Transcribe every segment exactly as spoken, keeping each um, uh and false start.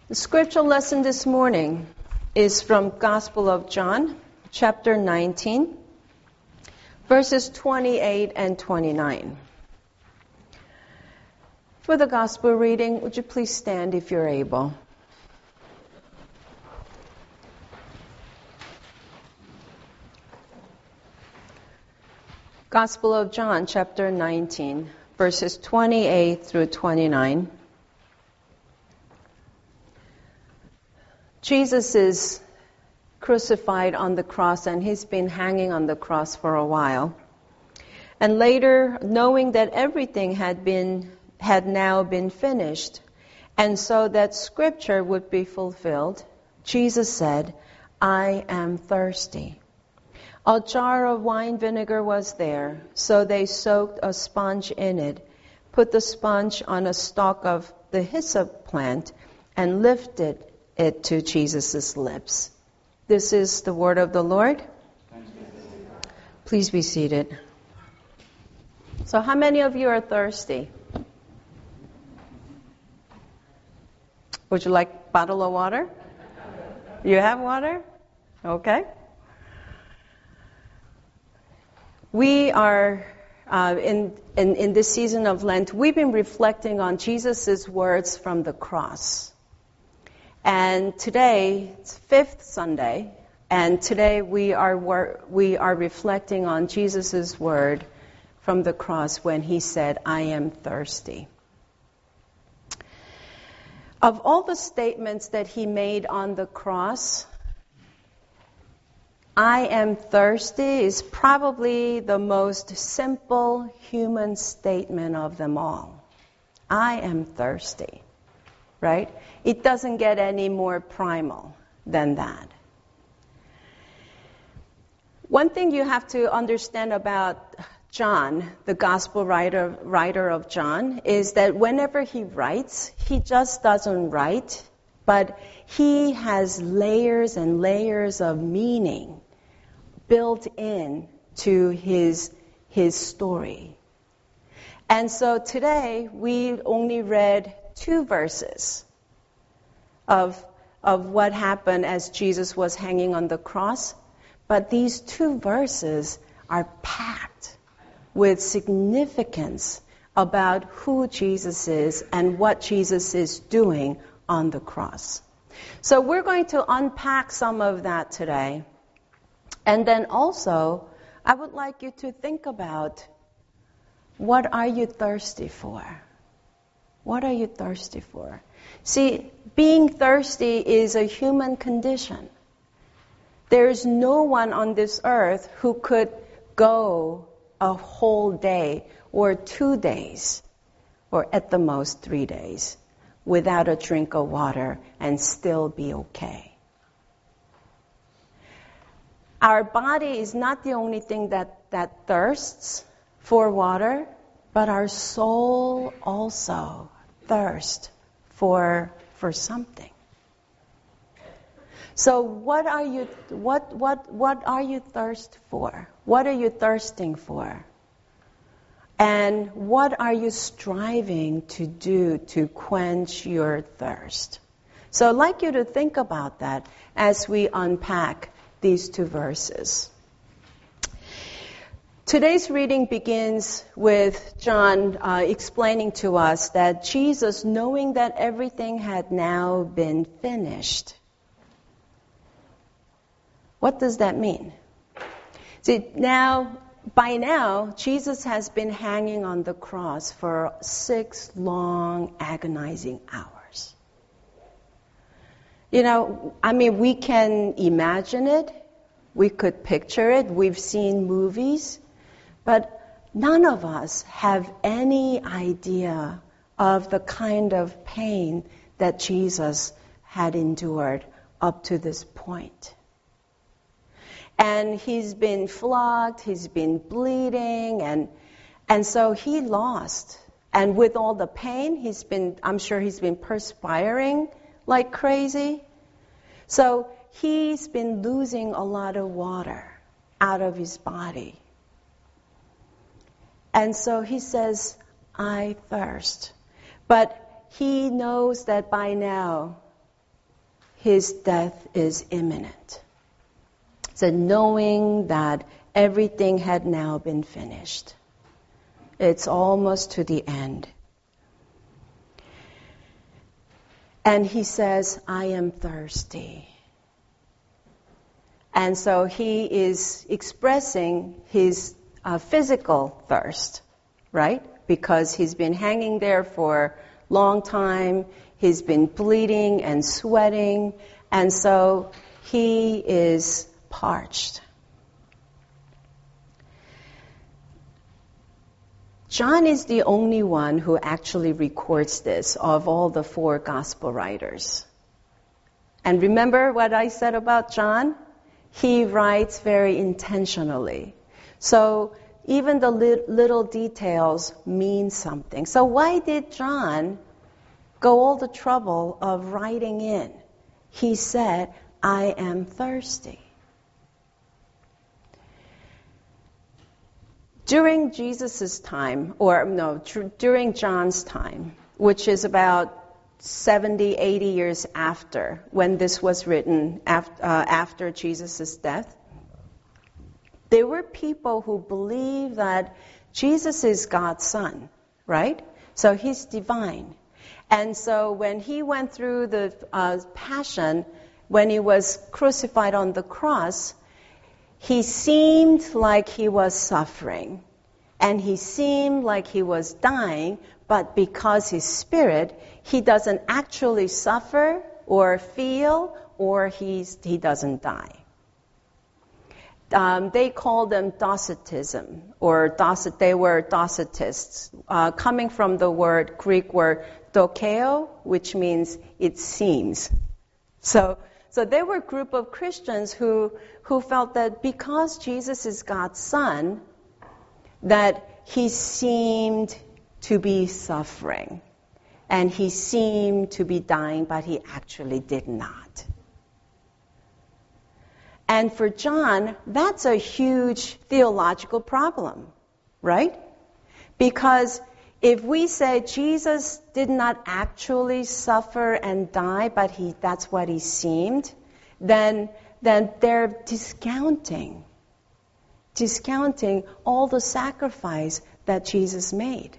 The scripture lesson this morning is from Gospel of John, chapter nineteen, verses twenty-eight and twenty-nine. For the gospel reading, would you please stand if you're able? Gospel of John, chapter nineteen, verses twenty-eight through twenty-nine. Jesus is crucified on the cross, and he's been hanging on the cross for a while. And later, knowing that everything had been had now been finished, and so that scripture would be fulfilled, Jesus said, "I am thirsty." A jar of wine vinegar was there, so they soaked a sponge in it, put the sponge on a stalk of the hyssop plant, and lifted it to Jesus' lips. This is the word of the Lord. Please be seated. So how many of you are thirsty? Would you like a bottle of water? You have water? Okay. We are, uh, in, in, in this season of Lent, we've been reflecting on Jesus' words from the cross. And today, it's fifth Sunday, and today we are wor- we are reflecting on Jesus' word from the cross when he said, "I am thirsty." Of all the statements that he made on the cross, "I am thirsty" is probably the most simple human statement of them all. I am thirsty, right? It doesn't get any more primal than that. One thing you have to understand about John, the gospel writer, writer of John, is that whenever he writes, he just doesn't write, but he has layers and layers of meaning built in to his, his story. And so today, we only read two verses of, of what happened as Jesus was hanging on the cross. But these two verses are packed with significance about who Jesus is and what Jesus is doing on the cross. So we're going to unpack some of that today. And then also, I would like you to think about, what are you thirsty for? What are you thirsty for? See, being thirsty is a human condition. There is no one on this earth who could go a whole day or two days, or at the most three days, without a drink of water and still be okay. Our body is not the only thing that, that thirsts for water, but our soul also thirsts for, for something. So what are you what what what are you thirst for? What are you thirsting for? And what are you striving to do to quench your thirst? So I'd like you to think about that as we unpack these two verses. Today's reading begins with John uh, explaining to us that Jesus, knowing that everything had now been finished. What does that mean? See, now, by now, Jesus has been hanging on the cross for six long, agonizing hours. You know, I mean, we can imagine it. We could picture it. We've seen movies. But none of us have any idea of the kind of pain that Jesus had endured up to this point. And he's been flogged, he's been bleeding, and and so he lost. And with all the pain, he's been, I'm sure he's been perspiring like crazy. So he's been losing a lot of water out of his body. And so he says, "I thirst." But he knows that by now his death is imminent. So knowing that everything had now been finished. It's almost to the end. And he says, I am thirsty. And so he is expressing his uh, physical thirst, right? Because he's been hanging there for a long time. He's been bleeding and sweating. And so he is parched. John is the only one who actually records this of all the four gospel writers. And remember what I said about John? He writes very intentionally. So even the li- little details mean something. So why did John go all the trouble of writing in? He said, I am thirsty. During Jesus' time, or no, tr- during John's time, which is about seventy, eighty years after, when this was written after, uh, after Jesus' death, there were people who believed that Jesus is God's son, right? So he's divine. And so when he went through the uh, passion, when he was crucified on the cross, he seemed like he was suffering. And he seemed like he was dying, but because his spirit, he doesn't actually suffer or feel, or he's, he doesn't die. Um, they called them Docetism, or Docet, they were Docetists, uh, coming from the word, Greek word dokeo, which means it seems. So, so there were a group of Christians who, who felt that because Jesus is God's son, that he seemed to be suffering, and he seemed to be dying, but he actually did not. And for John, that's a huge theological problem, right? Because if we say Jesus did not actually suffer and die, but he, that's what he seemed, then, then they're discounting, discounting all the sacrifice that Jesus made.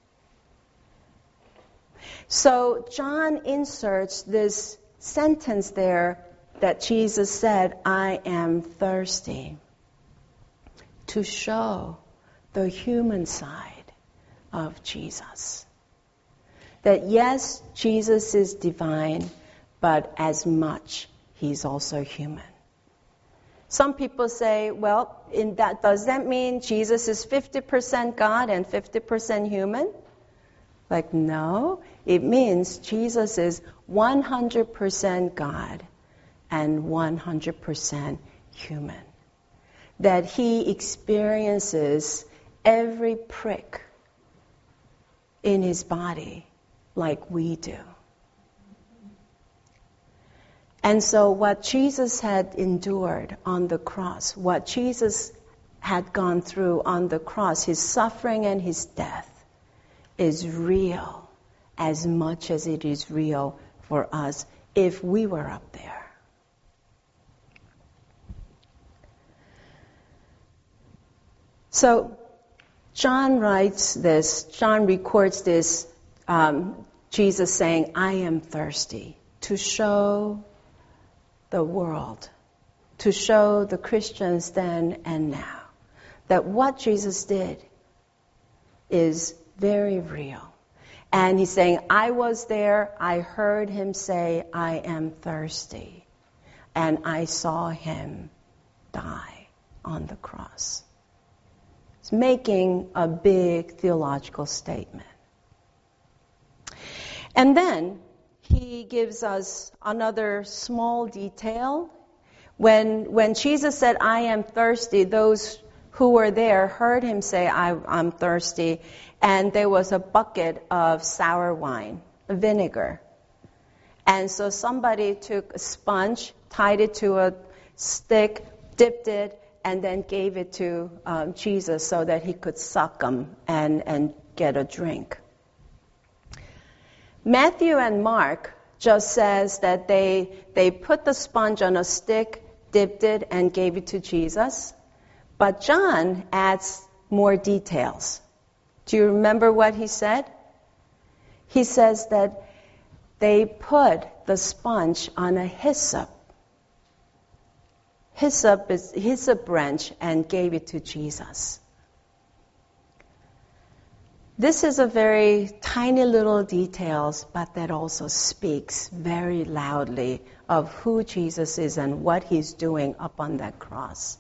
So John inserts this sentence there that Jesus said, I am thirsty, to show the human side of Jesus. That yes, Jesus is divine, but as much, he's also human. Some people say, well, in that, does that mean Jesus is fifty percent God and fifty percent human? Like, no, it means Jesus is one hundred percent God and one hundred percent human. That he experiences every prick in his body like we do. And so what Jesus had endured on the cross, what Jesus had gone through on the cross, his suffering and his death, is real as much as it is real for us if we were up there. So John writes this, John records this, um, Jesus saying, I am thirsty, to show the world, to show the Christians then and now, that what Jesus did is very real. And he's saying, I was there, I heard him say, I am thirsty, and I saw him die on the cross. It's making a big theological statement. And then he gives us another small detail. When, when Jesus said, I am thirsty, those who were there heard him say, I, I'm thirsty. And there was a bucket of sour wine, vinegar. And so somebody took a sponge, tied it to a stick, dipped it, and then gave it to um, Jesus so that he could suck them and, and get a drink. Matthew and Mark just says that they, they put the sponge on a stick, dipped it, and gave it to Jesus. But John adds more details. Do you remember what he said? He says that they put the sponge on a hyssop. Hyssop is hyssop branch and gave it to Jesus. This is a very tiny little details, but that also speaks very loudly of who Jesus is and what he's doing up on that cross.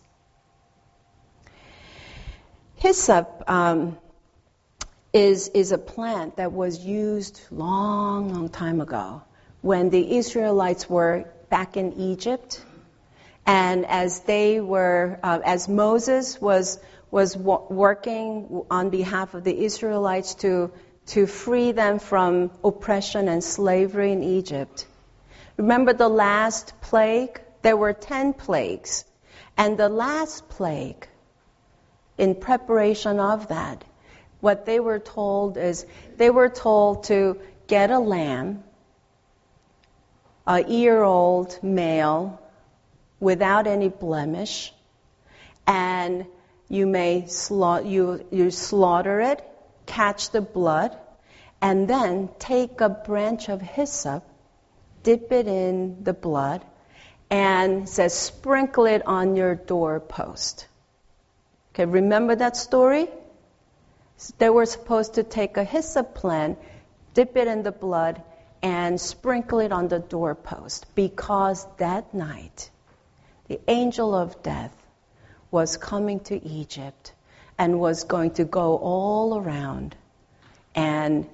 Hyssop um, is, is a plant that was used long, long time ago when the Israelites were back in Egypt. And as they were, uh, as Moses was was wo- working on behalf of the Israelites to to free them from oppression and slavery in Egypt. Remember the last plague? There were ten plagues. And the last plague, in preparation of that, what they were told is they were told to get a lamb, a year-old male, without any blemish, and you may sla- you, you slaughter it, catch the blood, and then take a branch of hyssop, dip it in the blood, and it says sprinkle it on your doorpost. Okay, remember that story? They were supposed to take a hyssop plant, dip it in the blood, and sprinkle it on the doorpost, because that night the angel of death was coming to Egypt and was going to go all around and,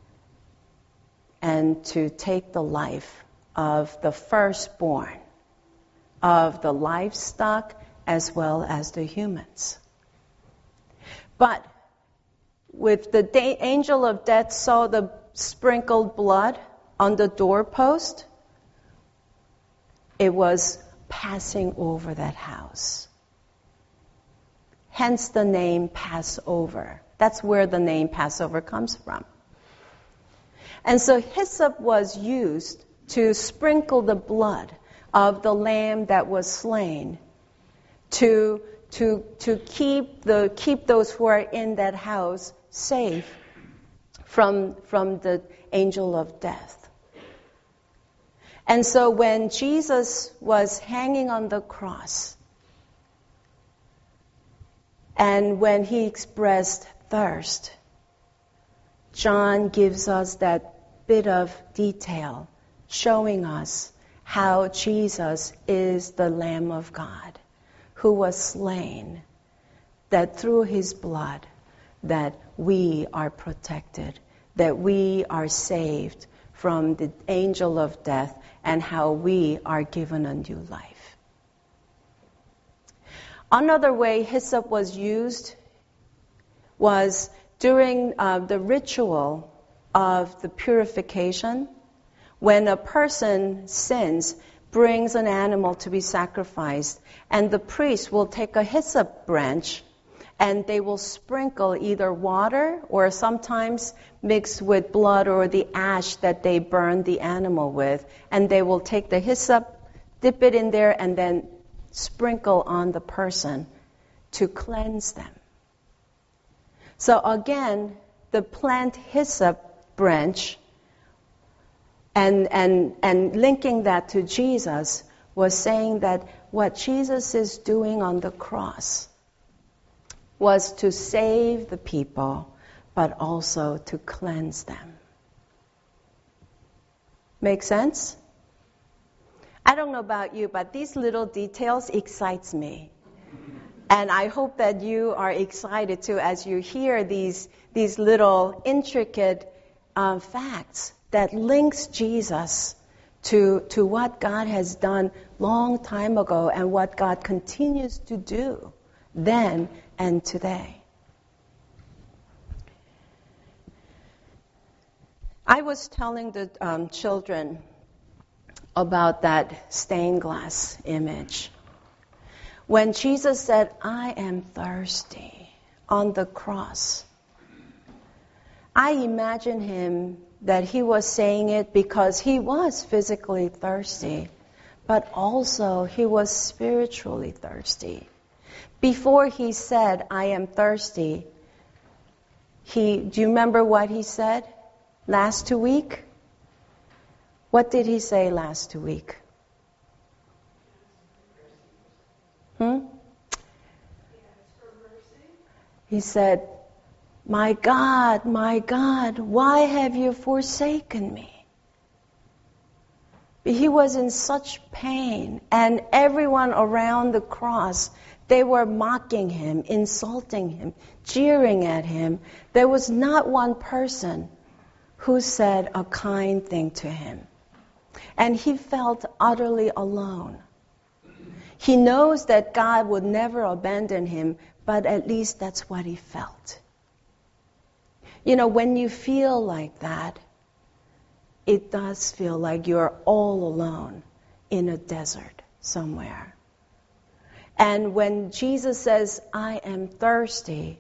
and to take the life of the firstborn, of the livestock as well as the humans. But with the da- angel of death saw the sprinkled blood on the doorpost, it was passing over that house. Hence the name Passover. That's where the name Passover comes from. And so hyssop was used to sprinkle the blood of the lamb that was slain to, to, to keep, the, keep those who are in that house safe from, from the angel of death. And so when Jesus was hanging on the cross, and when he expressed thirst, John gives us that bit of detail showing us how Jesus is the Lamb of God who was slain, that through his blood that we are protected, that we are saved from the angel of death, and how we are given a new life. Another way hyssop was used was during uh, the ritual of the purification. When a person sins, brings an animal to be sacrificed, and the priest will take a hyssop branch and they will sprinkle either water or sometimes mix with blood or the ash that they burn the animal with. And they will take the hyssop, dip it in there, and then sprinkle on the person to cleanse them. So again, the plant hyssop branch and, and, and linking that to Jesus was saying that what Jesus is doing on the cross was to save the people, but also to cleanse them. Make sense? I don't know about you, but these little details excites me. And I hope that you are excited too as you hear these, these little intricate uh, facts that links Jesus to, to what God has done long time ago and what God continues to do then and today. I was telling the um, children about that stained glass image. When Jesus said, "I am thirsty," on the cross, I imagine him that he was saying it because he was physically thirsty, but also he was spiritually thirsty. Before he said, I am thirsty, he, do you remember what he said last week? What did he say last week? Hmm? He said, my God, my God, why have you forsaken me? He was in such pain, and everyone around the cross, they were mocking him, insulting him, jeering at him. There was not one person who said a kind thing to him. And he felt utterly alone. He knows that God would never abandon him, but at least that's what he felt. You know, when you feel like that, it does feel like you're all alone in a desert somewhere. And when Jesus says, I am thirsty,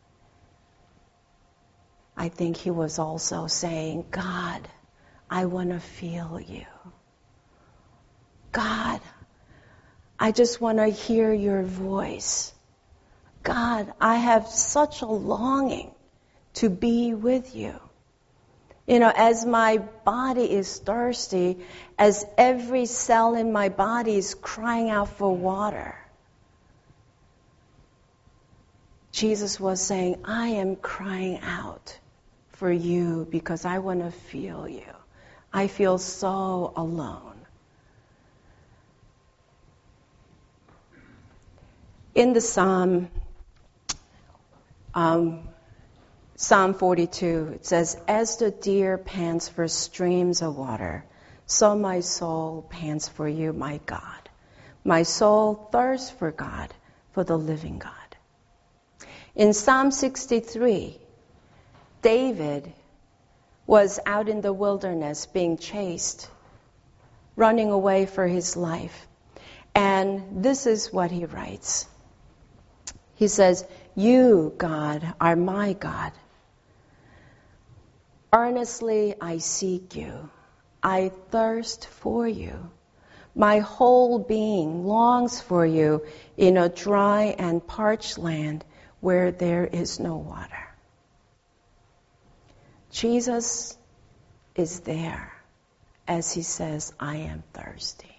I think he was also saying, God, I want to feel you. God, I just want to hear your voice. God, I have such a longing to be with you. You know, as my body is thirsty, as every cell in my body is crying out for water, Jesus was saying, I am crying out for you because I want to feel you. I feel so alone. In the Psalm, um, Psalm forty-two, it says, as the deer pants for streams of water, so my soul pants for you, my God. My soul thirsts for God, for the living God. In Psalm sixty-three, David was out in the wilderness being chased, running away for his life. And this is what he writes. He says, you, God, are my God. Earnestly I seek you. I thirst for you. My whole being longs for you in a dry and parched land where there is no water. Jesus is there as he says, I am thirsty.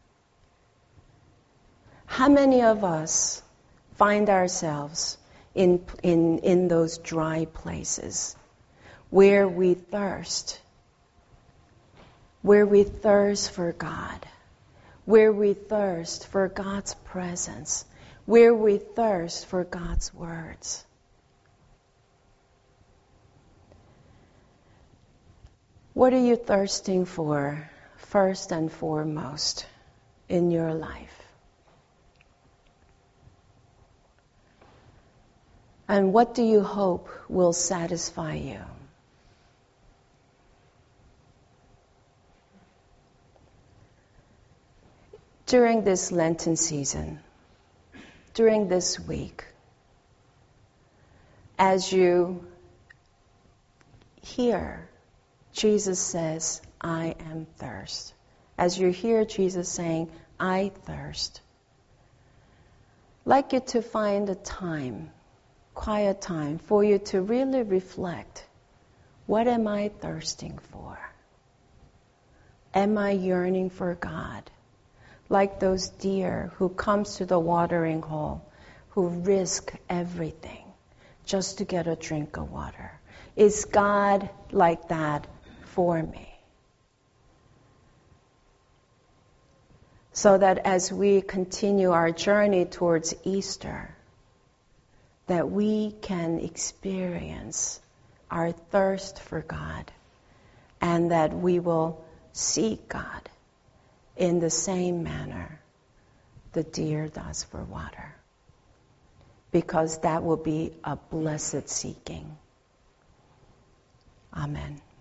How many of us find ourselves in, in, in those dry places where we thirst, where we thirst for God, where we thirst for God's presence, where we thirst for God's words? What are you thirsting for first and foremost in your life? And what do you hope will satisfy you? During this Lenten season, during this week, as you hear Jesus says, I am thirst. As you hear Jesus saying, I thirst, I'd like you to find a time, quiet time, for you to really reflect. What am I thirsting for? Am I yearning for God? Like those deer who comes to the watering hole, who risk everything just to get a drink of water. Is God like that for me? So that as we continue our journey towards Easter, that we can experience our thirst for God, and that we will seek God in the same manner the deer does for water. Because that will be a blessed seeking. Amen.